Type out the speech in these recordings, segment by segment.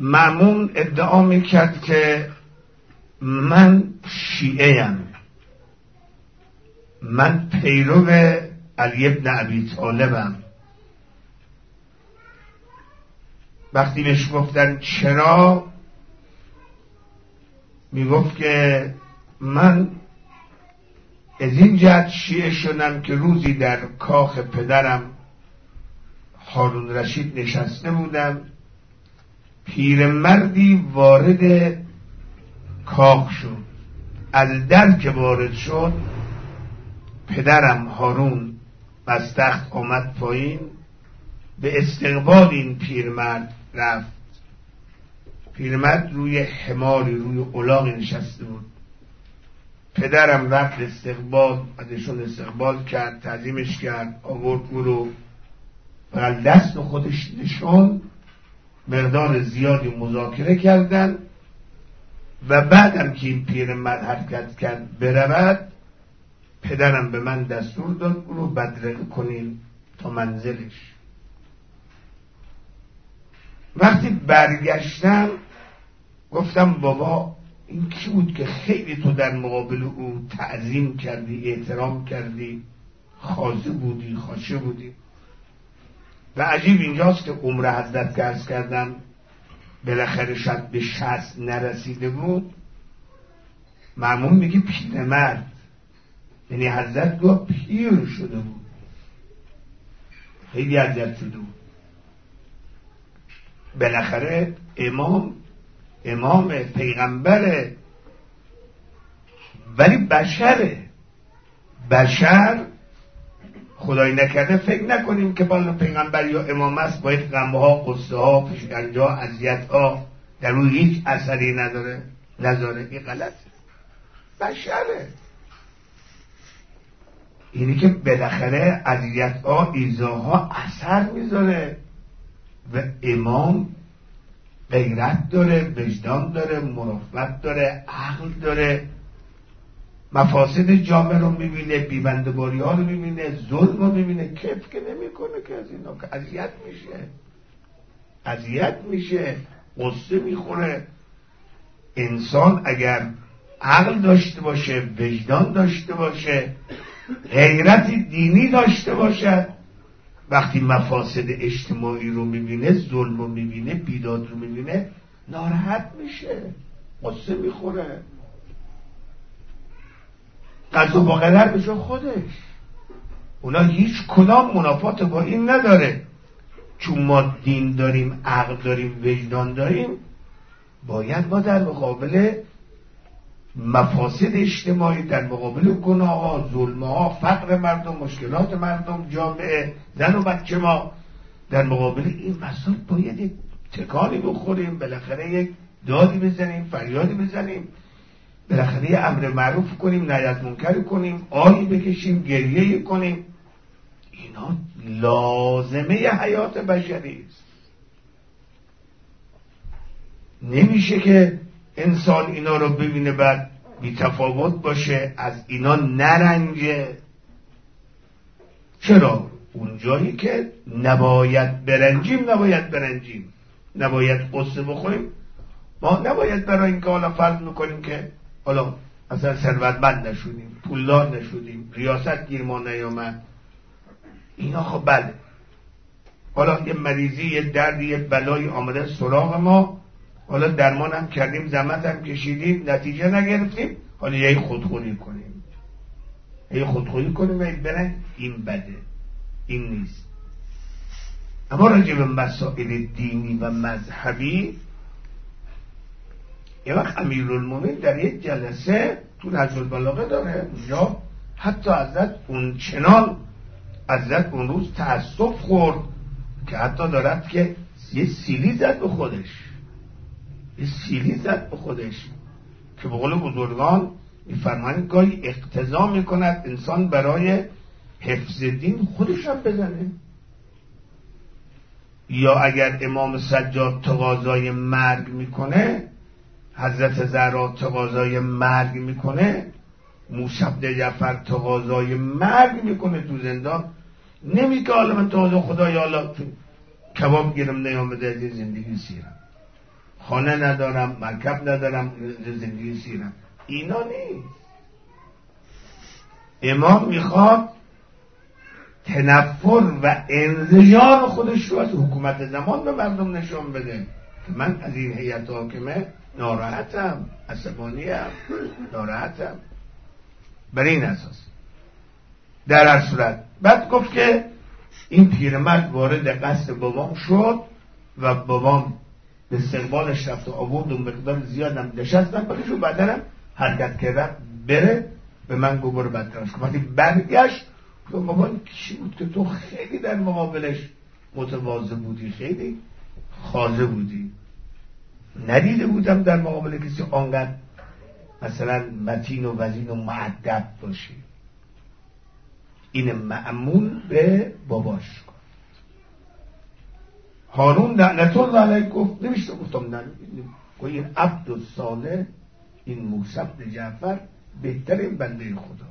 مأمون ادعا میکرد که من شیعه‌ام، من پیرو علی ابن ابی طالبم. وقتی بهش گفتن چرا، میگفت که من از این جهت شیعه شدم که روزی در کاخ پدرم هارون رشید نشسته بودم، پیرمردی وارد کاخ شد. از در که وارد شد، پدرم هارون از تخت آمد پایین، به استقبال این پیرمرد رفت. پیرمرد روی حماری، روی الاغی نشسته بود. پدرم رفت استقبال، ازشون استقبال کرد، تعظیمش کرد، آورد او رو بغل دست خودش نشون، مقدار زیادی مذاکره کردن و بعدم که این پیرمرد حرکت کرد برود، پدرم به من دستور داد او رو بدرقه کنیم تا منزلش. وقتی برگشتم گفتم بابا این کی بود که خیلی تو در مقابل او تعظیم کردی، احترام کردی، خاضع بودی، خاشه بودی؟ و عجیب اینجاست که عمر حضرت که عرض کردم بالاخره شاید به 60 نرسیده بود، مأمون میگه پیرمرد، یعنی حضرت دو پیر شده بود، خیلی اذیت شده بود. بالاخره امام پیغمبره، ولی بشر خدای نکرده فکر نکنیم که بالا پیغمبر یا امام است باید غمه ها، قصه ها، فشکنجه ها، اذیت ها در روی هیچ اثری نذاره. این غلطه. بشره، اینی که بالاخره اذیت ها، ایذاها اثر میذاره. و امام غیرت داره، وجدان داره، مروت داره، عقل داره، مفاسد جامعه رو میبینه، بیبنده‌باری ها رو میبینه، ظلم رو میبینه، کیف که نمیکنه که از اینا، که اذیت میشه، غصه میخوره. انسان اگر عقل داشته باشه، وجدان داشته باشه، غیرت دینی داشته باشه، وقتی مفاسد اجتماعی رو میبینه، ظلم رو میبینه، بیداد رو میبینه، ناراحت میشه، غصه میخوره. قضا با قدر بشه خودش، اونا هیچ کدام منافات با این نداره. چون ما دین داریم، عقل داریم، وجدان داریم، باید ما در مقابل مفاسد اجتماعی، در مقابل گناه ها، ظلم ها، فقر مردم، مشکلات مردم، جامعه، زن و بچه ما، در مقابل این مسائل باید یک تکانی بخوریم، بالاخره یک دادی بزنیم، فریادی بزنیم، بالاخره امر معروف کنیم، نهی از منکر کنیم، آهی بکشیم، گریه کنیم. اینا لازمه حیات بشری است. نمیشه که انسان اینا رو ببینه بعد بی تفاوت باشه، از اینا نرنجه. چرا؟ اون جایی که نباید برنجیم، نباید قصه بخوریم. ما نباید برای اینکه حالا فرض میکنیم که حالا اصلا ثروتمند نشدیم، پولدار نشدیم، ریاست گیر ما نیامد، اینا خب بله، حالا یه مریضی، یه دردی، یه بلایی آمده سراغ ما، حالا درمان هم کردیم، زحمت هم کشیدیم، نتیجه نگرفتیم، حالا یه خودخوری کنیم برن، این بده، این نیست. اما راجع به مسائل دینی و مذهبی، یه وقت امیرالمومنین در یک جلسه تو نهج البلاغه داره، اونجا حتی حضرت اون روز تأسف خورد که حتی دارد که یه سیلی زد به خودش، که به قول بزرگان میفرمایند گاهی اقتضا میکند انسان برای حفظ دین خودش هم بزنه. یا اگر امام سجاد تقاضای مرگ میکنه، حضرت زهرا تقاضای مرگ میکنه، موسی بن جعفر تقاضای مرگ میکنه تو زندان، نمیگه حالا من تقاضا خدا یا الله کباب گیرم نیامده از زندگی سیرم، خانه ندارم، مرکب ندارم، زندگی سیرم. اینا نیست. امام میخواد تنفر و انزجار خودش رو از حکومت زمان به مردم نشون بده که من از این هیئت حاکمه ناراحتم، عصبانیم، ناراحتم. بر این اساس در هر صورت بعد گفت که این پیرمرد وارد قصر بابام شد و بابام به استقبالش رفت و آورد و مقدار زیادم نشستم بلش و بعدنم حرکت کرد بره. به من گفت برو بدترش کن. وقتی برگشت بابا کی بود که تو خیلی در مقابلش متواضع بودی، خیلی خاضع بودی، ندیده بودم در مقابل کسی آنقدر مثلا متین و وزین و مؤدب باشی. این مأمون به باباش گفت. هارون لعنت الله علیه گفت نمیشه، گفتم نه، این عبد صالح، این موسی بن جعفر بهترین بنده خدا.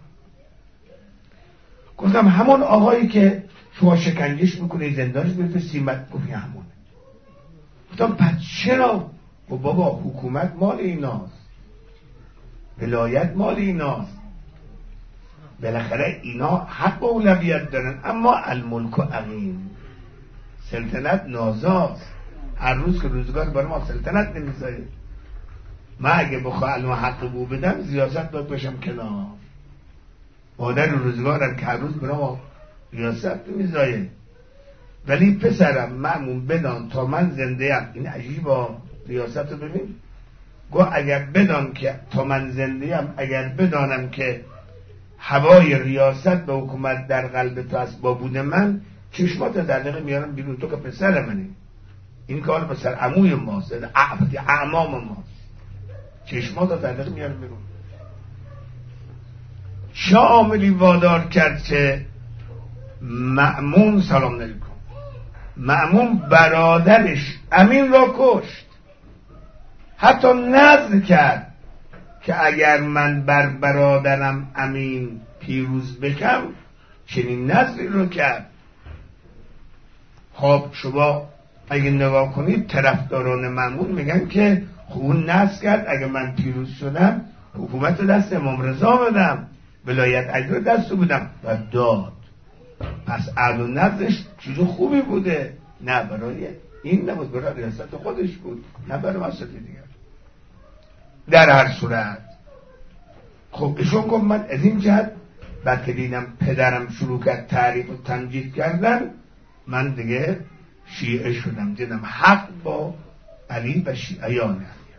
گفتم همون آقایی که شما شکنجهش میکنه زندانش بفرستیمت. گفت همونه. گفتم پس چرا؟ و بابا حکومت مال ایناست، ولایت مال ایناست، بالاخره اینا حق اولویت دارن. اما الملک و عقیم، سلطنت نازاست. هر روز که روزگار برای ما سلطنت نمیذاره. من اگه بخواه علم حق بو بدم ریاست باید باشم کنار. مادر روزگارم که هر روز برای ما ریاست نمیذاره. ولی پسرم مأمون بدان تا من زنده ام. این عجیبا، ریاست رو ببین. گو اگر بدان که تا من زنده ام، اگر بدانم که هوای ریاست و حکومت در قلب تو است با بود من، چشمات در دقیقه میارم بیرون. تو که پسر منی، این کار پسر عموی ماست، اعمام ماست. چشمات در دقیقه میارم بیرون. چه عاملی وادار کرد که مأمون سلام علیکم مأمون برادرش امین را کشت؟ حتی نذر کرد که اگر من بر برادرم امین پیروز بشم، چنین نذری رو کرد. خب شما اگه نگاه کنید طرفداران مأمون میگن که اون نذر کرد اگه من پیروز شدم حکومت دست امام رضا بدم، ولایت اجر دست بودم و داد. پس عهد و نذرش چیز خوبی بوده. نه برای این نبود، برای ریاست خودش بود، نه برای مسئله دیگر. در هر صورت خب ایشون گفت من از این جهت بعد که دیدم پدرم شروع کرد تعریف و تمجید کردن، من دیگه شیعه شدم. دیدم حق با علی و شیعیانه.